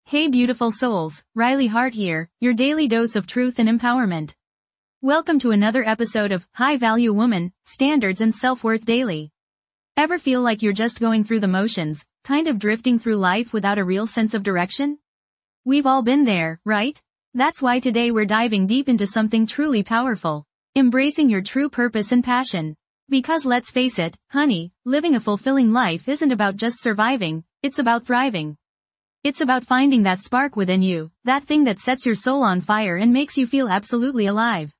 Hey beautiful souls, Riley Hart here, your daily dose of truth and empowerment. Welcome to another episode of High Value Woman, Standards and Self-Worth Daily. Ever feel like you're just going through the motions, kind of drifting through life without a real sense of direction? We've all been there, right? That's why today we're diving deep into something truly powerful. Embracing your true purpose and passion. Because let's face it, honey, living a fulfilling life isn't about just surviving, it's about thriving. It's about finding that spark within you, that thing that sets your soul on fire and makes you feel absolutely alive.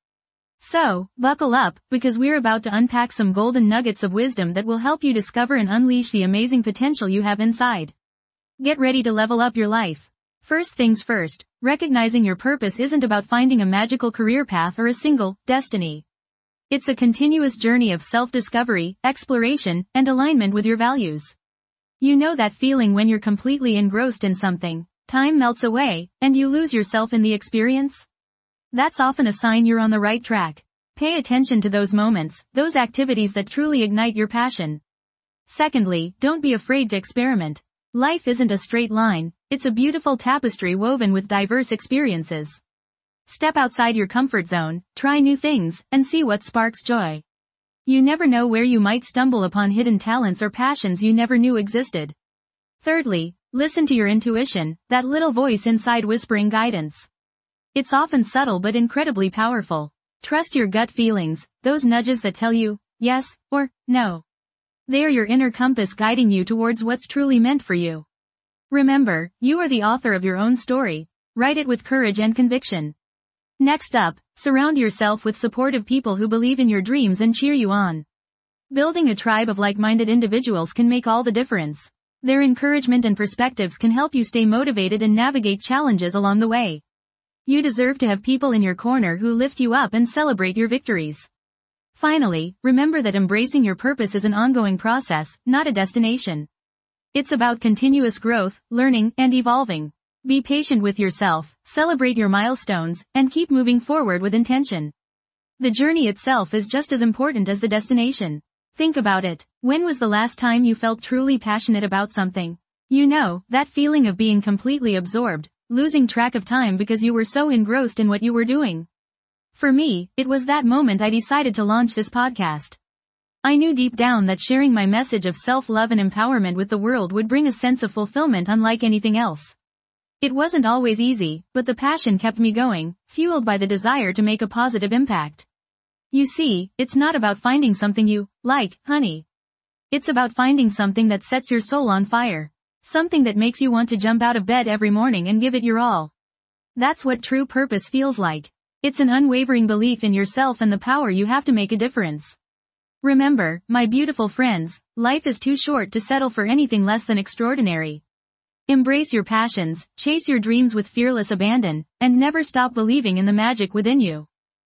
So, buckle up, because we're about to unpack some golden nuggets of wisdom that will help you discover and unleash the amazing potential you have inside. Get ready to level up your life. First things first, recognizing your purpose isn't about finding a magical career path or a single destiny. It's a continuous journey of self-discovery, exploration, and alignment with your values. You know that feeling when you're completely engrossed in something, time melts away, and you lose yourself in the experience? That's often a sign you're on the right track. Pay attention to those moments, those activities that truly ignite your passion. Secondly, don't be afraid to experiment. Life isn't a straight line, it's a beautiful tapestry woven with diverse experiences. Step outside your comfort zone, try new things, and see what sparks joy. You never know where you might stumble upon hidden talents or passions you never knew existed. Thirdly, listen to your intuition, that little voice inside whispering guidance. It's often subtle but incredibly powerful. Trust your gut feelings, those nudges that tell you, yes, or no. They're your inner compass guiding you towards what's truly meant for you. Remember, you are the author of your own story. Write it with courage and conviction. Next up, surround yourself with supportive people who believe in your dreams and cheer you on. Building a tribe of like-minded individuals can make all the difference. Their encouragement and perspectives can help you stay motivated and navigate challenges along the way. You deserve to have people in your corner who lift you up and celebrate your victories. Finally, remember that embracing your purpose is an ongoing process, not a destination. It's about continuous growth, learning, and evolving. Be patient with yourself, celebrate your milestones, and keep moving forward with intention. The journey itself is just as important as the destination. Think about it. When was the last time you felt truly passionate about something? You know, that feeling of being completely absorbed, losing track of time because you were so engrossed in what you were doing. For me, it was that moment I decided to launch this podcast. I knew deep down that sharing my message of self-love and empowerment with the world would bring a sense of fulfillment unlike anything else. It wasn't always easy, but the passion kept me going, fueled by the desire to make a positive impact. You see, it's not about finding something you like, honey. It's about finding something that sets your soul on fire. Something that makes you want to jump out of bed every morning and give it your all. That's what true purpose feels like. It's an unwavering belief in yourself and the power you have to make a difference. Remember, my beautiful friends, life is too short to settle for anything less than extraordinary. Embrace your passions, chase your dreams with fearless abandon, and never stop believing in the magic within you.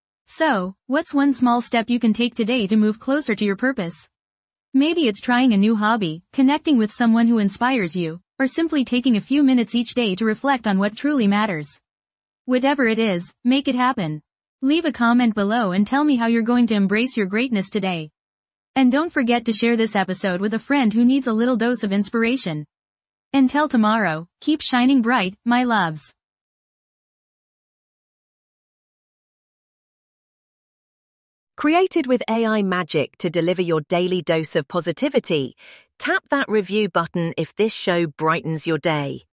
So, what's one small step you can take today to move closer to your purpose? Maybe it's trying a new hobby, connecting with someone who inspires you, or simply taking a few minutes each day to reflect on what truly matters. Whatever it is, make it happen. Leave a comment below and tell me how you're going to embrace your greatness today. And don't forget to share this episode with a friend who needs a little dose of inspiration. Until tomorrow, keep shining bright, my loves. Created with AI magic to deliver your daily dose of positivity, tap that review button if this show brightens your day.